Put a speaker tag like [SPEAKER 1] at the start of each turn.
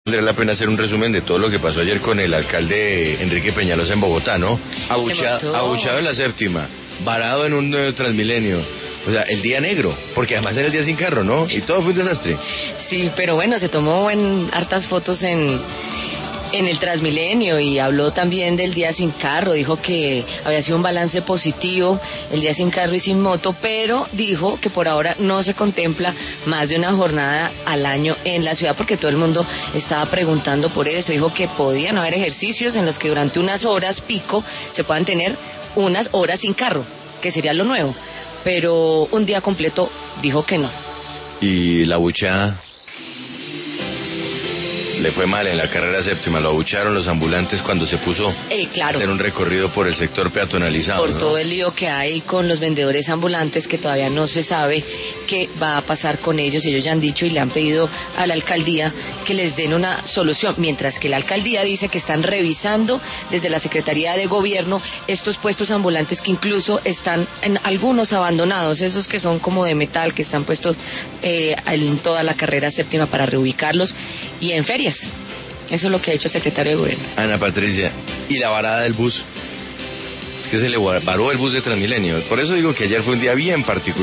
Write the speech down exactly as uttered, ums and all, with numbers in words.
[SPEAKER 1] Valdría la pena hacer un resumen de todo lo que pasó ayer con el alcalde Enrique Peñalosa en Bogotá, ¿no? Abucha, abuchado en la séptima, varado en un uh, Transmilenio. O sea, el día negro, porque además era el día sin carro, ¿no? Y todo fue un desastre.
[SPEAKER 2] Sí, pero bueno, se tomó en hartas fotos en... en el Transmilenio y habló también del día sin carro, dijo que había sido un balance positivo el día sin carro y sin moto, pero dijo que por ahora no se contempla más de una jornada al año en la ciudad porque todo el mundo estaba preguntando por eso. Dijo que podían haber ejercicios en los que durante unas horas pico se puedan tener unas horas sin carro, que sería lo nuevo, pero un día completo dijo que no.
[SPEAKER 1] Y la bucha le fue mal en la carrera séptima, lo abucharon los ambulantes cuando se puso
[SPEAKER 2] eh, claro.
[SPEAKER 1] a hacer un recorrido por el sector peatonalizado.
[SPEAKER 2] Por
[SPEAKER 1] ¿no?
[SPEAKER 2] todo el lío que hay con los vendedores ambulantes, que todavía no se sabe qué va a pasar con ellos. Ellos ya han dicho y le han pedido a la alcaldía que les den una solución, mientras que la alcaldía dice que están revisando desde la Secretaría de Gobierno estos puestos ambulantes que incluso están en algunos abandonados, esos que son como de metal, que están puestos eh, en toda la carrera séptima para reubicarlos y en ferias. Eso es lo que ha hecho el secretario de Gobierno.
[SPEAKER 1] Ana Patricia, ¿y la varada del bus? Es que se le varó el bus de Transmilenio. Por eso digo que ayer fue un día bien particular.